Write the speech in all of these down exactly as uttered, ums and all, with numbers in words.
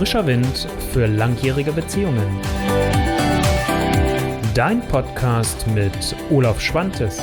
Frischer Wind für langjährige Beziehungen. Dein Podcast mit Olaf Schwantes.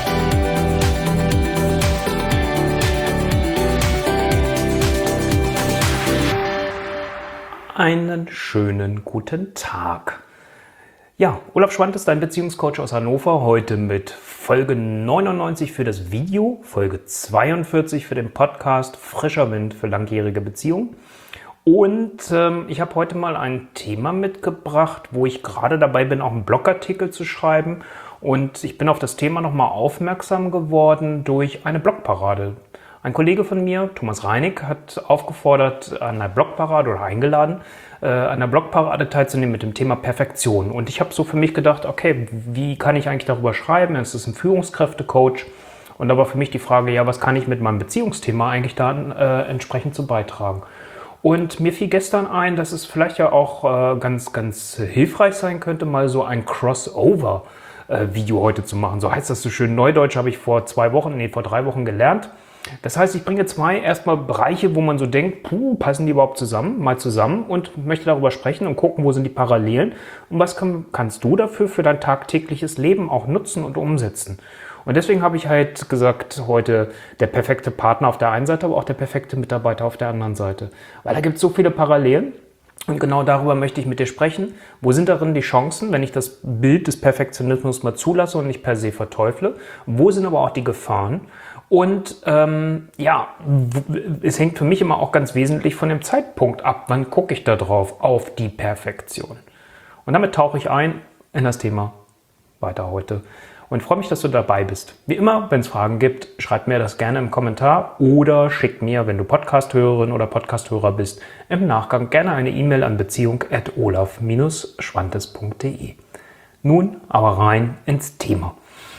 Einen schönen guten Tag. Ja, Olaf Schwantes, dein Beziehungscoach aus Hannover, heute mit Folge neunundneunzig für das Video, Folge zweiundvierzig für den Podcast Frischer Wind für langjährige Beziehungen. Und ähm, ich habe heute mal ein Thema mitgebracht, wo ich gerade dabei bin, auch einen Blogartikel zu schreiben. Und ich bin auf das Thema nochmal aufmerksam geworden durch eine Blogparade. Ein Kollege von mir, Thomas Reinig, hat aufgefordert, an einer Blogparade oder eingeladen, äh, an einer Blogparade teilzunehmen mit dem Thema Perfektion. Und ich habe so für mich gedacht, okay, wie kann ich eigentlich darüber schreiben? Es ist ein Führungskräftecoach. Und da war für mich die Frage, ja, was kann ich mit meinem Beziehungsthema eigentlich da äh, entsprechend zu beitragen? Und mir fiel gestern ein, dass es vielleicht ja auch äh, ganz, ganz hilfreich sein könnte, mal so ein Crossover-Video heute zu machen. So heißt das so schön neudeutsch, habe ich vor zwei Wochen, nee, vor drei Wochen gelernt. Das heißt, ich bringe zwei erstmal Bereiche, wo man so denkt, puh, passen die überhaupt zusammen, mal zusammen und möchte darüber sprechen und gucken, wo sind die Parallelen und was kann, kannst du dafür für dein tagtägliches Leben auch nutzen und umsetzen. Und deswegen habe ich halt gesagt, heute der perfekte Partner auf der einen Seite, aber auch der perfekte Mitarbeiter auf der anderen Seite. Weil da gibt es so viele Parallelen und genau darüber möchte ich mit dir sprechen. Wo sind darin die Chancen, wenn ich das Bild des Perfektionismus mal zulasse und nicht per se verteufle? Wo sind aber auch die Gefahren? Und ähm, ja, es hängt für mich immer auch ganz wesentlich von dem Zeitpunkt ab. Wann gucke ich da drauf, auf die Perfektion? Und damit tauche ich ein in das Thema weiter heute. Und freue mich, dass du dabei bist. Wie immer, wenn es Fragen gibt, schreib mir das gerne im Kommentar oder schick mir, wenn du Podcast-Hörerin oder Podcast-Hörer bist, im Nachgang gerne eine E-Mail an beziehung at olaf schwantes punkt de. Nun aber rein ins Thema.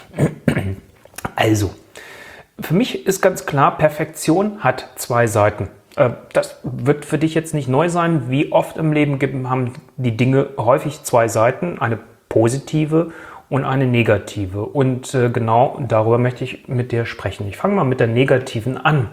Also, für mich ist ganz klar, Perfektion hat zwei Seiten. Das wird für dich jetzt nicht neu sein. Wie oft im Leben haben die Dinge häufig zwei Seiten, eine positive und eine negative. Und äh, genau darüber möchte ich mit dir sprechen. Ich fange mal mit der negativen an.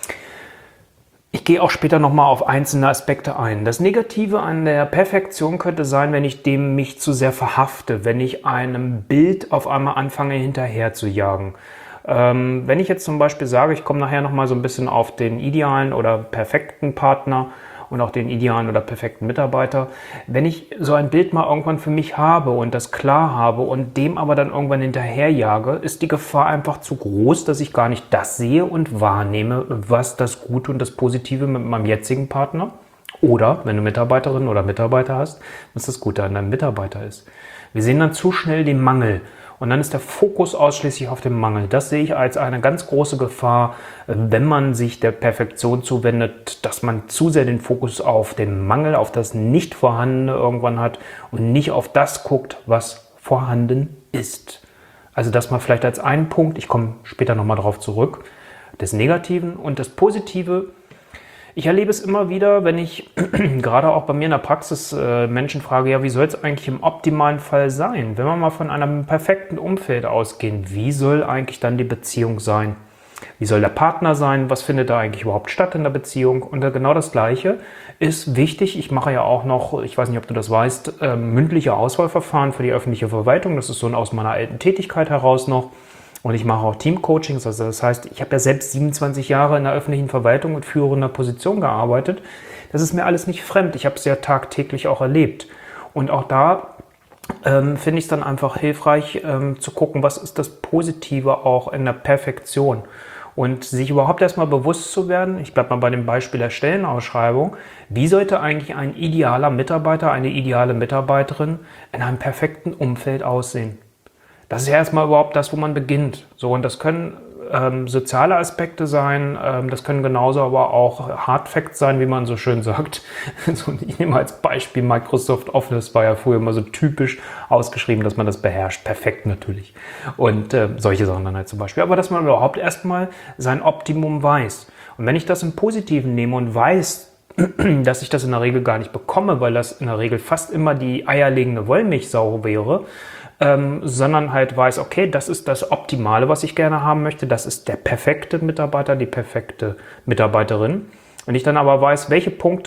Ich gehe auch später nochmal auf einzelne Aspekte ein. Das Negative an der Perfektion könnte sein, wenn ich dem mich zu sehr verhafte, wenn ich einem Bild auf einmal anfange hinterher zu jagen. Ähm, wenn ich jetzt zum Beispiel sage, ich komme nachher nochmal so ein bisschen auf den idealen oder perfekten Partner und auch den idealen oder perfekten Mitarbeiter. Wenn ich so ein Bild mal irgendwann für mich habe und das klar habe und dem aber dann irgendwann hinterherjage, ist die Gefahr einfach zu groß, dass ich gar nicht das sehe und wahrnehme, was das Gute und das Positive mit meinem jetzigen Partner oder, wenn du Mitarbeiterin oder Mitarbeiter hast, was das Gute an deinem Mitarbeiter ist. Wir sehen dann zu schnell den Mangel. Und dann ist der Fokus ausschließlich auf dem Mangel. Das sehe ich als eine ganz große Gefahr, wenn man sich der Perfektion zuwendet, dass man zu sehr den Fokus auf den Mangel, auf das Nicht-Vorhandene irgendwann hat und nicht auf das guckt, was vorhanden ist. Also das mal vielleicht als einen Punkt, ich komme später nochmal drauf zurück, des Negativen und das Positive. Ich erlebe es immer wieder, wenn ich gerade auch bei mir in der Praxis äh, Menschen frage, ja, wie soll es eigentlich im optimalen Fall sein? Wenn wir mal von einem perfekten Umfeld ausgehen, wie soll eigentlich dann die Beziehung sein? Wie soll der Partner sein? Was findet da eigentlich überhaupt statt in der Beziehung? Und äh, genau das Gleiche ist wichtig. Ich mache ja auch noch, ich weiß nicht, ob du das weißt, äh, mündliche Auswahlverfahren für die öffentliche Verwaltung. Das ist so aus meiner alten Tätigkeit heraus noch. Und ich mache auch Teamcoachings, also das heißt, ich habe ja selbst siebenundzwanzig Jahre in der öffentlichen Verwaltung mit führender Position gearbeitet. Das ist mir alles nicht fremd, ich habe es ja tagtäglich auch erlebt. Und auch da ähm, finde ich es dann einfach hilfreich ähm, zu gucken, was ist das Positive auch in der Perfektion. Und sich überhaupt erstmal bewusst zu werden, ich bleibe mal bei dem Beispiel der Stellenausschreibung, wie sollte eigentlich ein idealer Mitarbeiter, eine ideale Mitarbeiterin in einem perfekten Umfeld aussehen? Das ist ja erstmal überhaupt das, wo man beginnt. So, und das können ähm, soziale Aspekte sein, ähm, das können genauso aber auch Hard Facts sein, wie man so schön sagt. So, ich nehme als Beispiel Microsoft Office, war ja früher immer so typisch ausgeschrieben, dass man das beherrscht. Perfekt natürlich. Und äh, solche Sachen dann halt zum Beispiel. Aber dass man überhaupt erstmal sein Optimum weiß. Und wenn ich das im Positiven nehme und weiß, dass ich das in der Regel gar nicht bekomme, weil das in der Regel fast immer die eierlegende Wollmilchsau wäre, ähm, sondern halt weiß, okay, das ist das Optimale, was ich gerne haben möchte, das ist der perfekte Mitarbeiter, die perfekte Mitarbeiterin. Wenn ich dann aber weiß, welche Punkte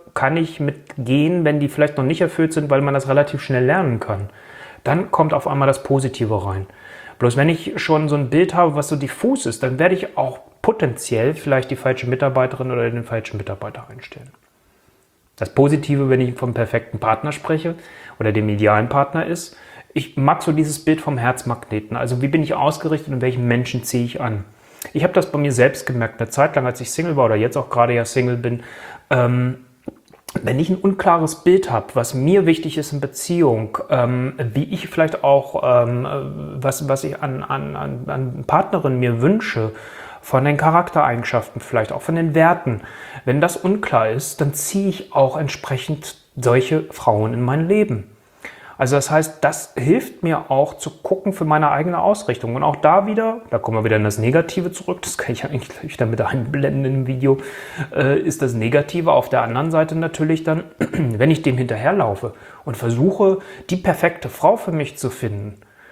kann ich mitgehen, wenn die vielleicht noch nicht erfüllt sind, weil man das relativ schnell lernen kann. Dann kommt auf einmal das Positive rein. Bloß wenn ich schon so ein Bild habe, was so diffus ist, dann werde ich auch potenziell vielleicht die falsche Mitarbeiterin oder den falschen Mitarbeiter einstellen. Das Positive, wenn ich vom perfekten Partner spreche oder dem idealen Partner ist, ich mag so dieses Bild vom Herzmagneten. Also wie bin ich ausgerichtet und welchen Menschen ziehe ich an? Ich habe das bei mir selbst gemerkt, eine Zeit lang, als ich Single war oder jetzt auch gerade ja Single bin, ähm, wenn ich ein unklares Bild habe, was mir wichtig ist in Beziehung, ähm, wie ich vielleicht auch, ähm, was, was ich an, an, an Partnerin mir wünsche, von den Charaktereigenschaften, vielleicht auch von den Werten, wenn das unklar ist, dann ziehe ich auch entsprechend solche Frauen in mein Leben. Also das heißt, das hilft mir auch zu gucken für meine eigene Ausrichtung. Und auch da wieder, da kommen wir wieder in das Negative zurück, das kann ich eigentlich gleich damit einblenden im Video, äh, ist das Negative auf der anderen Seite natürlich dann, wenn ich dem hinterherlaufe und versuche, die perfekte Frau für mich zu finden,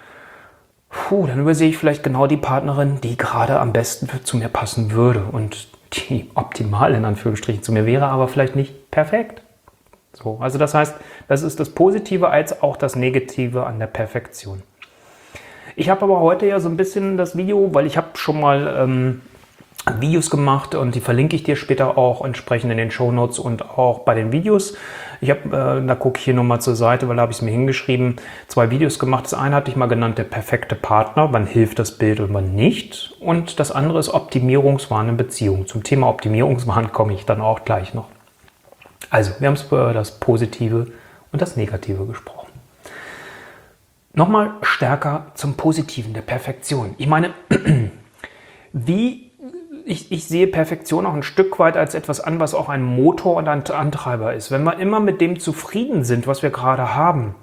puh, dann übersehe ich vielleicht genau die Partnerin, die gerade am besten zu mir passen würde und die optimal in Anführungsstrichen zu mir wäre, aber vielleicht nicht perfekt. So, also das heißt, das ist das Positive als auch das Negative an der Perfektion. Ich habe aber heute ja so ein bisschen das Video, weil ich habe schon mal ähm, Videos gemacht und die verlinke ich dir später auch entsprechend in den Shownotes und auch bei den Videos. Ich habe, äh, da gucke ich hier nochmal zur Seite, weil da habe ich es mir hingeschrieben, zwei Videos gemacht. Das eine hatte ich mal genannt, der perfekte Partner, wann hilft das Bild und wann nicht. Und das andere ist Optimierungswahn in Beziehung. Zum Thema Optimierungswahn komme ich dann auch gleich noch. Also, wir haben es über das Positive und das Negative gesprochen. Nochmal stärker zum Positiven, der Perfektion. Ich meine, wie ich, ich sehe Perfektion auch ein Stück weit als etwas an, was auch ein Motor und ein Antreiber ist. Wenn wir immer mit dem zufrieden sind, was wir gerade haben,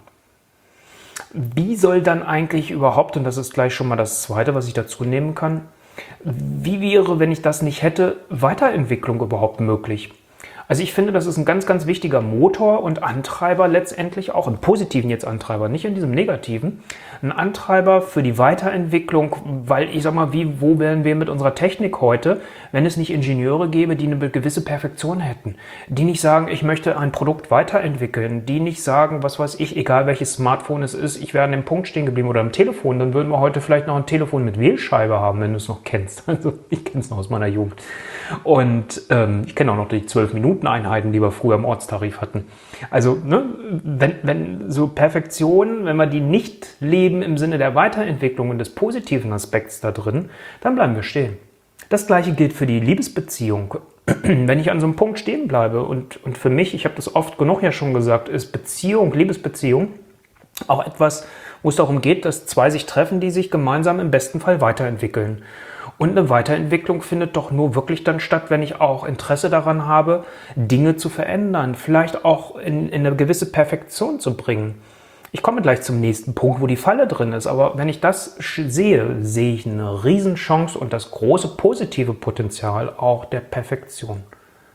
wie soll dann eigentlich überhaupt, und das ist gleich schon mal das Zweite, was ich dazu nehmen kann, wie wäre, wenn ich das nicht hätte, Weiterentwicklung überhaupt möglich? Also ich finde, das ist ein ganz, ganz wichtiger Motor und Antreiber letztendlich auch, im Positiven jetzt Antreiber, nicht in diesem Negativen, ein Antreiber für die Weiterentwicklung, weil ich sag mal, wie, wo wären wir mit unserer Technik heute, wenn es nicht Ingenieure gäbe, die eine gewisse Perfektion hätten, die nicht sagen, ich möchte ein Produkt weiterentwickeln, die nicht sagen, was weiß ich, egal welches Smartphone es ist, ich wäre an dem Punkt stehen geblieben oder am Telefon, dann würden wir heute vielleicht noch ein Telefon mit Wählscheibe haben, wenn du es noch kennst. Also ich kenne es noch aus meiner Jugend. Und ähm, ich kenne auch noch die zwölf Minuten Einheiten, die wir früher im Ortstarif hatten. Also ne, wenn, wenn so Perfektion, wenn wir die nicht leben im Sinne der Weiterentwicklung und des positiven Aspekts da drin, dann bleiben wir stehen. Das Gleiche gilt für die Liebesbeziehung. Wenn ich an so einem Punkt stehen bleibe und, und für mich, ich habe das oft genug ja schon gesagt, ist Beziehung, Liebesbeziehung auch etwas, wo es darum geht, dass zwei sich treffen, die sich gemeinsam im besten Fall weiterentwickeln. Und eine Weiterentwicklung findet doch nur wirklich dann statt, wenn ich auch Interesse daran habe, Dinge zu verändern, vielleicht auch in, in eine gewisse Perfektion zu bringen. Ich komme gleich zum nächsten Punkt, wo die Falle drin ist, aber wenn ich das sehe, sehe ich eine Riesenchance und das große positive Potenzial auch der Perfektion.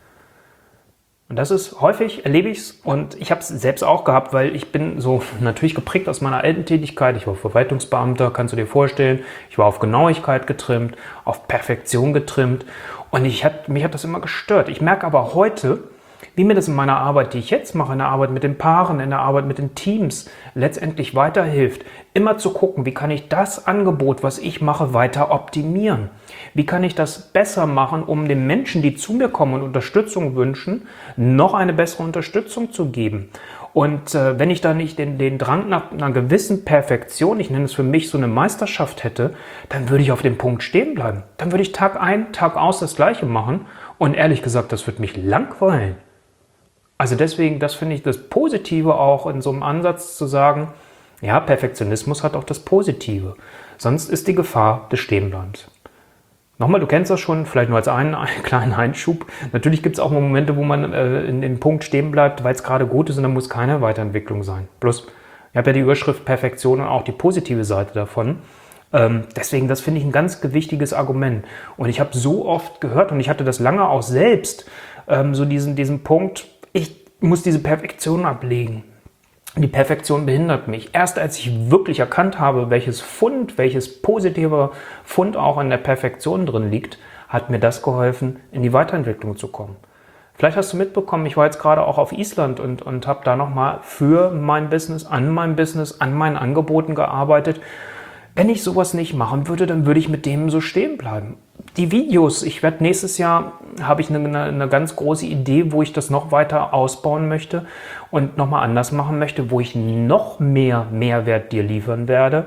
Und das ist häufig, erlebe ich es und ich habe es selbst auch gehabt, weil ich bin so natürlich geprägt aus meiner alten Tätigkeit. Ich war Verwaltungsbeamter, kannst du dir vorstellen. Ich war auf Genauigkeit getrimmt, auf Perfektion getrimmt und ich hat, mich hat das immer gestört. Ich merke aber heute, wie mir das in meiner Arbeit, die ich jetzt mache, in der Arbeit mit den Paaren, in der Arbeit mit den Teams, letztendlich weiterhilft, immer zu gucken, wie kann ich das Angebot, was ich mache, weiter optimieren? Wie kann ich das besser machen, um den Menschen, die zu mir kommen und Unterstützung wünschen, noch eine bessere Unterstützung zu geben? Und äh, wenn ich da nicht den, den Drang nach einer gewissen Perfektion, ich nenne es für mich so eine Meisterschaft hätte, dann würde ich auf dem Punkt stehen bleiben. Dann würde ich Tag ein, Tag aus das Gleiche machen und ehrlich gesagt, das würde mich langweilen. Also deswegen, das finde ich das Positive auch in so einem Ansatz zu sagen, ja, Perfektionismus hat auch das Positive. Sonst ist die Gefahr des Stehenbleibens. Nochmal, du kennst das schon, vielleicht nur als einen, einen kleinen Einschub. Natürlich gibt es auch Momente, wo man äh, in dem Punkt stehen bleibt, weil es gerade gut ist und dann muss keine Weiterentwicklung sein. Plus, ich habe ja die Überschrift Perfektion und auch die positive Seite davon. Ähm, deswegen, das finde ich ein ganz wichtiges Argument. Und ich habe so oft gehört und ich hatte das lange auch selbst, ähm, so diesen, diesen Punkt, ich muss diese Perfektion ablegen. Die Perfektion behindert mich. Erst als ich wirklich erkannt habe, welches Fund, welches positive Fund auch in der Perfektion drin liegt, hat mir das geholfen, in die Weiterentwicklung zu kommen. Vielleicht hast du mitbekommen, ich war jetzt gerade auch auf Island und, und habe da nochmal für mein Business, an meinem Business, an meinen Angeboten gearbeitet. Wenn ich sowas nicht machen würde, dann würde ich mit dem so stehen bleiben. Die Videos, ich werde nächstes Jahr, habe ich eine, eine ganz große Idee, wo ich das noch weiter ausbauen möchte und nochmal anders machen möchte, wo ich noch mehr Mehrwert dir liefern werde.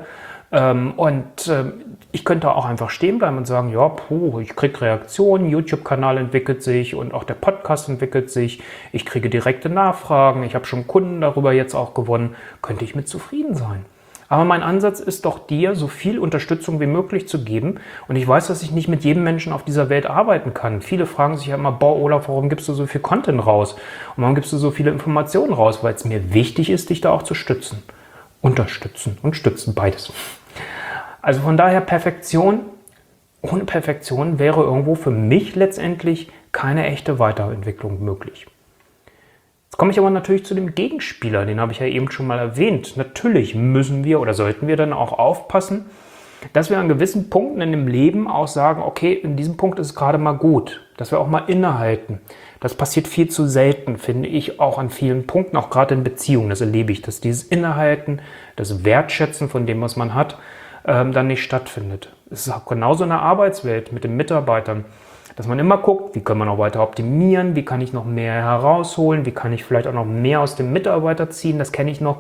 Und ich könnte auch einfach stehen bleiben und sagen, ja, puh, ich kriege Reaktionen, YouTube-Kanal entwickelt sich und auch der Podcast entwickelt sich. Ich kriege direkte Nachfragen, ich habe schon Kunden darüber jetzt auch gewonnen. Könnte ich mit zufrieden sein. Aber mein Ansatz ist doch, dir so viel Unterstützung wie möglich zu geben. Und ich weiß, dass ich nicht mit jedem Menschen auf dieser Welt arbeiten kann. Viele fragen sich ja immer, boah, Olaf, warum gibst du so viel Content raus? Und warum gibst du so viele Informationen raus? Weil es mir wichtig ist, dich da auch zu stützen. Unterstützen und stützen, beides. Also von daher Perfektion, ohne Perfektion wäre irgendwo für mich letztendlich keine echte Weiterentwicklung möglich. Jetzt komme ich aber natürlich zu dem Gegenspieler, den habe ich ja eben schon mal erwähnt. Natürlich müssen wir oder sollten wir dann auch aufpassen, dass wir an gewissen Punkten in dem Leben auch sagen, okay, in diesem Punkt ist es gerade mal gut, dass wir auch mal innehalten. Das passiert viel zu selten, finde ich, auch an vielen Punkten, auch gerade in Beziehungen, das erlebe ich, dass dieses Innehalten, das Wertschätzen von dem, was man hat, ähm, dann nicht stattfindet. Es ist auch genauso in der Arbeitswelt mit den Mitarbeitern, dass man immer guckt, wie können wir noch weiter optimieren, wie kann ich noch mehr herausholen, wie kann ich vielleicht auch noch mehr aus dem Mitarbeiter ziehen, das kenne ich noch.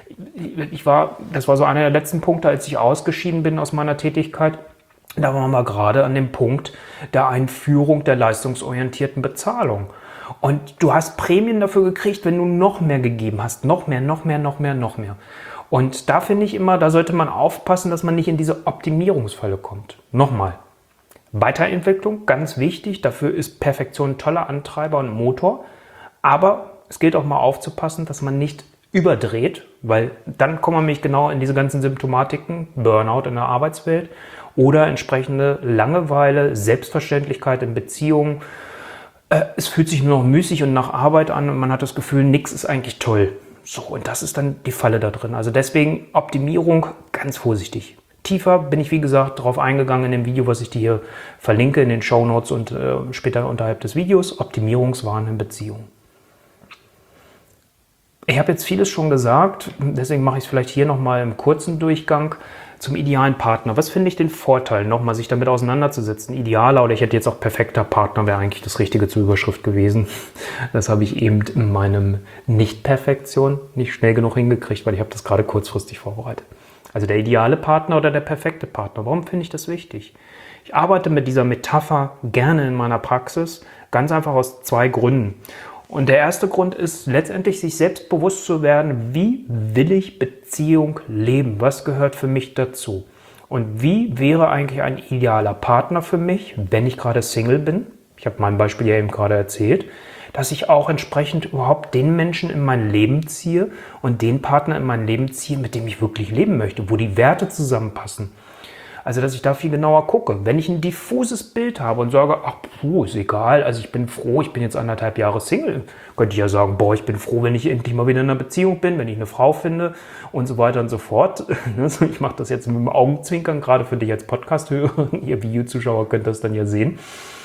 Ich war, das war so einer der letzten Punkte, als ich ausgeschieden bin aus meiner Tätigkeit. Da waren wir gerade an dem Punkt der Einführung der leistungsorientierten Bezahlung. Und du hast Prämien dafür gekriegt, wenn du noch mehr gegeben hast. Noch mehr, noch mehr, noch mehr, noch mehr. Und da finde ich immer, da sollte man aufpassen, dass man nicht in diese Optimierungsfalle kommt. Nochmal. Weiterentwicklung, ganz wichtig. Dafür ist Perfektion ein toller Antreiber und Motor. Aber es gilt auch mal aufzupassen, dass man nicht überdreht, weil dann kommen wir nämlich genau in diese ganzen Symptomatiken, Burnout in der Arbeitswelt oder entsprechende Langeweile, Selbstverständlichkeit in Beziehungen. Äh, es fühlt sich nur noch müßig und nach Arbeit an und man hat das Gefühl, nichts ist eigentlich toll. So, und das ist dann die Falle da drin. Also deswegen Optimierung ganz vorsichtig. Tiefer bin ich, wie gesagt, darauf eingegangen in dem Video, was ich dir hier verlinke in den Shownotes und äh, später unterhalb des Videos. Optimierungswahn in Beziehungen. Ich habe jetzt vieles schon gesagt, deswegen mache ich es vielleicht hier nochmal im kurzen Durchgang zum idealen Partner. Was finde ich den Vorteil, nochmal sich damit auseinanderzusetzen? Idealer oder ich hätte jetzt auch perfekter Partner, wäre eigentlich das Richtige zur Überschrift gewesen. Das habe ich eben in meinem Nicht-Perfektion nicht schnell genug hingekriegt, weil ich habe das gerade kurzfristig vorbereitet. Also der ideale Partner oder der perfekte Partner. Warum finde ich das wichtig? Ich arbeite mit dieser Metapher gerne in meiner Praxis, ganz einfach aus zwei Gründen. Und der erste Grund ist letztendlich, sich selbst bewusst zu werden, wie will ich Beziehung leben? Was gehört für mich dazu? Und wie wäre eigentlich ein idealer Partner für mich, wenn ich gerade Single bin? Ich habe mein Beispiel ja eben gerade erzählt, dass ich auch entsprechend überhaupt den Menschen in mein Leben ziehe und den Partner in mein Leben ziehe, mit dem ich wirklich leben möchte, wo die Werte zusammenpassen. Also, dass ich da viel genauer gucke. Wenn ich ein diffuses Bild habe und sage, ach, puh, ist egal, also ich bin froh, ich bin jetzt anderthalb Jahre Single, könnte ich ja sagen, boah, ich bin froh, wenn ich endlich mal wieder in einer Beziehung bin, wenn ich eine Frau finde und so weiter und so fort. Ich mache das jetzt mit dem Augenzwinkern, gerade für dich als Podcast-Hörer, ihr Videozuschauer könnt das dann ja sehen.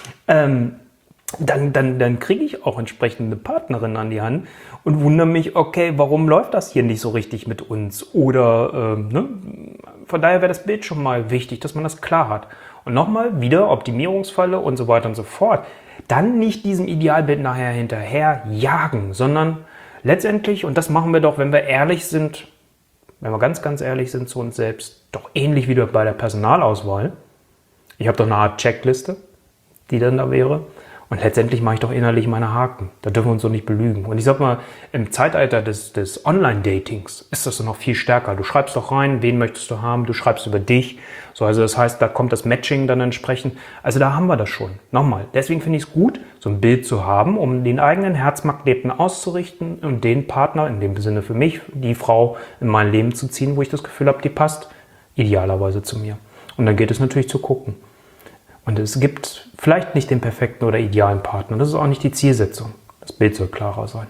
Ähm, Dann, dann, dann kriege ich auch entsprechend eine Partnerin an die Hand und wundere mich, okay, warum läuft das hier nicht so richtig mit uns? Oder, ähm, ne? Von daher wäre das Bild schon mal wichtig, dass man das klar hat. Und nochmal, wieder Optimierungsfalle und so weiter und so fort. Dann nicht diesem Idealbild nachher hinterher jagen, sondern letztendlich, und das machen wir doch, wenn wir ehrlich sind, wenn wir ganz, ganz ehrlich sind zu uns selbst, doch ähnlich wie bei der Personalauswahl. Ich habe doch eine Art Checkliste, die dann da wäre. Und letztendlich mache ich doch innerlich meine Haken. Da dürfen wir uns so nicht belügen. Und ich sag mal, im Zeitalter des, des Online-Datings ist das noch viel stärker. Du schreibst doch rein, wen möchtest du haben, du schreibst über dich. So, also das heißt, da kommt das Matching dann entsprechend. Also da haben wir das schon. Nochmal, deswegen finde ich es gut, so ein Bild zu haben, um den eigenen Herzmagneten auszurichten und den Partner, in dem Sinne für mich, die Frau in mein Leben zu ziehen, wo ich das Gefühl habe, die passt idealerweise zu mir. Und dann geht es natürlich zu gucken. Und es gibt vielleicht nicht den perfekten oder idealen Partner. Das ist auch nicht die Zielsetzung. Das Bild soll klarer sein.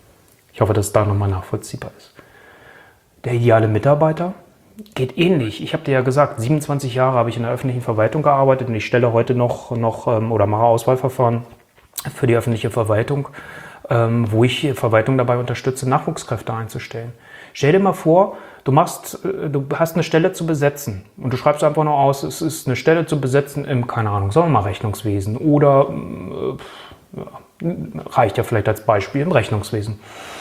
Ich hoffe, dass es da nochmal nachvollziehbar ist. Der ideale Mitarbeiter geht ähnlich. Ich habe dir ja gesagt, siebenundzwanzig Jahre habe ich in der öffentlichen Verwaltung gearbeitet und ich stelle heute noch, noch oder mache Auswahlverfahren für die öffentliche Verwaltung, ähm, wo ich Verwaltung dabei unterstütze, Nachwuchskräfte einzustellen. Stell dir mal vor, du machst, du hast eine Stelle zu besetzen und du schreibst einfach nur aus, es ist eine Stelle zu besetzen im, keine Ahnung, sagen wir mal Rechnungswesen oder äh, ja, reicht ja vielleicht als Beispiel im Rechnungswesen.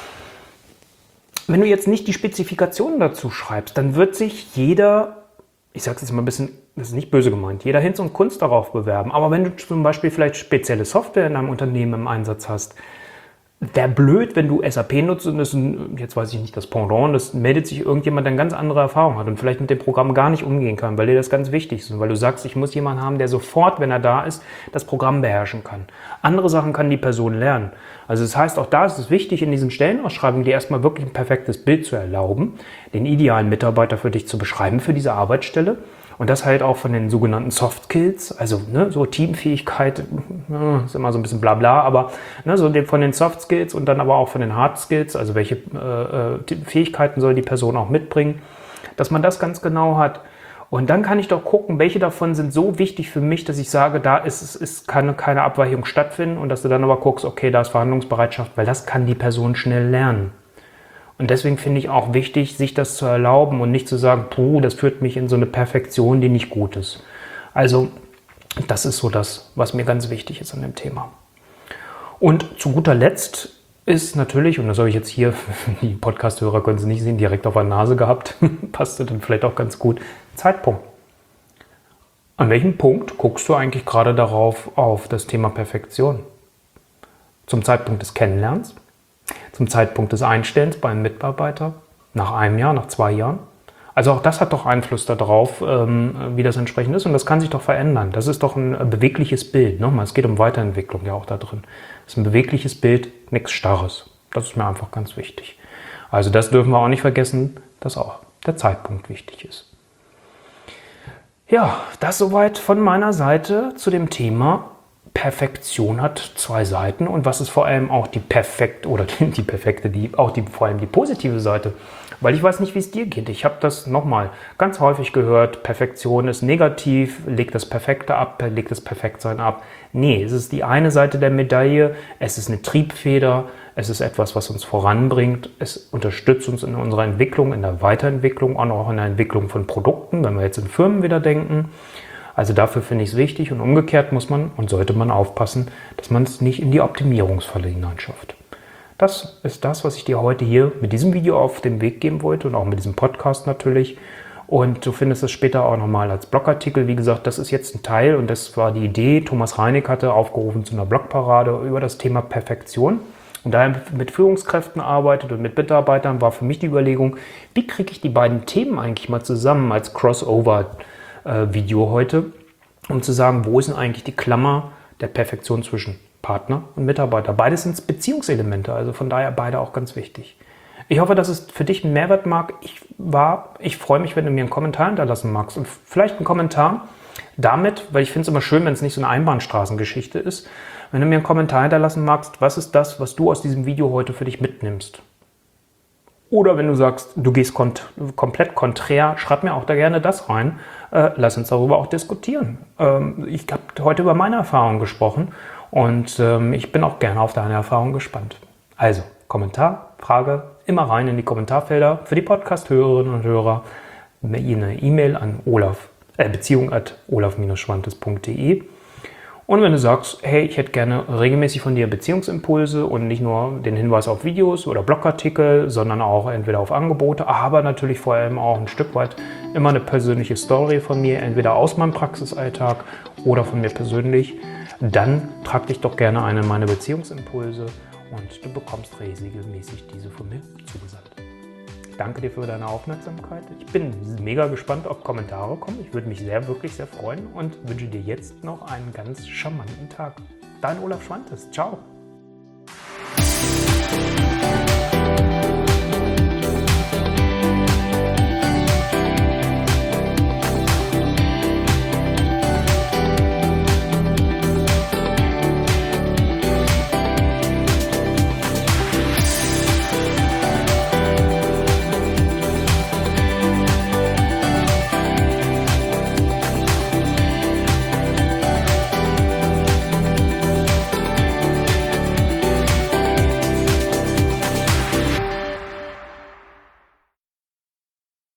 Wenn du jetzt nicht die Spezifikationen dazu schreibst, dann wird sich jeder, ich sage es jetzt mal ein bisschen, das ist nicht böse gemeint, jeder Hinz und Kunst darauf bewerben. Aber wenn du zum Beispiel vielleicht spezielle Software in deinem Unternehmen im Einsatz hast, wäre blöd, wenn du S A P nutzt und das ein, jetzt weiß ich nicht, das Pendant, das meldet sich irgendjemand, der eine ganz andere Erfahrung hat und vielleicht mit dem Programm gar nicht umgehen kann, weil dir das ganz wichtig ist und weil du sagst, ich muss jemanden haben, der sofort, wenn er da ist, das Programm beherrschen kann. Andere Sachen kann die Person lernen. Also das heißt, auch da ist es wichtig, in diesen Stellenausschreibungen dir erstmal wirklich ein perfektes Bild zu erlauben, den idealen Mitarbeiter für dich zu beschreiben für diese Arbeitsstelle. Und das halt auch von den sogenannten Soft Skills, also ne, so Teamfähigkeit, äh, ist immer so ein bisschen bla bla, aber ne, so von den Soft Skills und dann aber auch von den Hard Skills, also welche äh, Fähigkeiten soll die Person auch mitbringen, dass man das ganz genau hat. Und dann kann ich doch gucken, welche davon sind so wichtig für mich, dass ich sage, da ist, ist kann keine Abweichung stattfinden und dass du dann aber guckst, okay, da ist Verhandlungsbereitschaft, weil das kann die Person schnell lernen. Und deswegen finde ich auch wichtig, sich das zu erlauben und nicht zu sagen, puh, das führt mich in so eine Perfektion, die nicht gut ist. Also das ist so das, was mir ganz wichtig ist an dem Thema. Und zu guter Letzt ist natürlich, und das habe ich jetzt hier, die Podcast-Hörer können es nicht sehen, direkt auf der Nase gehabt, passte dann vielleicht auch ganz gut, Zeitpunkt. An welchem Punkt guckst du eigentlich gerade darauf auf das Thema Perfektion? Zum Zeitpunkt des Kennenlernens? Zum Zeitpunkt des Einstellens bei einem Mitarbeiter, nach einem Jahr, nach zwei Jahren. Also auch das hat doch Einfluss darauf, wie das entsprechend ist und das kann sich doch verändern. Das ist doch ein bewegliches Bild. Nochmal, es geht um Weiterentwicklung ja auch da drin. Das ist ein bewegliches Bild, nichts Starres. Das ist mir einfach ganz wichtig. Also das dürfen wir auch nicht vergessen, dass auch der Zeitpunkt wichtig ist. Ja, das soweit von meiner Seite zu dem Thema Perfektion hat zwei Seiten und was ist vor allem auch die perfekte oder die, die perfekte, die, auch die, vor allem die positive Seite. Weil ich weiß nicht, wie es dir geht. Ich habe das nochmal ganz häufig gehört, Perfektion ist negativ, leg das Perfekte ab, leg das Perfektsein ab. Nee, es ist die eine Seite der Medaille, es ist eine Triebfeder, es ist etwas, was uns voranbringt, es unterstützt uns in unserer Entwicklung, in der Weiterentwicklung, auch in der Entwicklung von Produkten, wenn wir jetzt in Firmen wieder denken. Also dafür finde ich es wichtig und umgekehrt muss man und sollte man aufpassen, dass man es nicht in die Optimierungsfalle hineinschafft. Das ist das, was ich dir heute hier mit diesem Video auf den Weg geben wollte und auch mit diesem Podcast natürlich. Und du findest es später auch nochmal als Blogartikel. Wie gesagt, das ist jetzt ein Teil und das war die Idee. Thomas Reinig hatte aufgerufen zu einer Blogparade über das Thema Perfektion. Und da er mit Führungskräften arbeitet und mit Mitarbeitern, war für mich die Überlegung, wie kriege ich die beiden Themen eigentlich mal zusammen als Crossover Video heute, um zu sagen, wo ist denn eigentlich die Klammer der Perfektion zwischen Partner und Mitarbeiter. Beides sind Beziehungselemente, also von daher beide auch ganz wichtig. Ich hoffe, dass es für dich einen Mehrwert mag. Ich, war, ich freue mich, wenn du mir einen Kommentar hinterlassen magst und vielleicht einen Kommentar damit, weil ich finde es immer schön, wenn es nicht so eine Einbahnstraßengeschichte ist, wenn du mir einen Kommentar hinterlassen magst, was ist das, was du aus diesem Video heute für dich mitnimmst. Oder wenn du sagst, du gehst kont- komplett konträr, schreib mir auch da gerne das rein. Äh, lass uns darüber auch diskutieren. Ähm, ich habe heute über meine Erfahrungen gesprochen und ähm, ich bin auch gerne auf deine Erfahrungen gespannt. Also, Kommentar, Frage, immer rein in die Kommentarfelder. Für die Podcast-Hörerinnen und Hörer eine E-Mail an olaf, äh, beziehung at olaf schwantes punkt de. Und wenn du sagst, hey, ich hätte gerne regelmäßig von dir Beziehungsimpulse und nicht nur den Hinweis auf Videos oder Blogartikel, sondern auch entweder auf Angebote, aber natürlich vor allem auch ein Stück weit immer eine persönliche Story von mir, entweder aus meinem Praxisalltag oder von mir persönlich, dann trag dich doch gerne ein in meine Beziehungsimpulse und du bekommst regelmäßig diese von mir zugesandt. Danke dir für deine Aufmerksamkeit. Ich bin mega gespannt, ob Kommentare kommen. Ich würde mich sehr, wirklich sehr freuen und wünsche dir jetzt noch einen ganz charmanten Tag. Dein Olaf Schwantes. Ciao.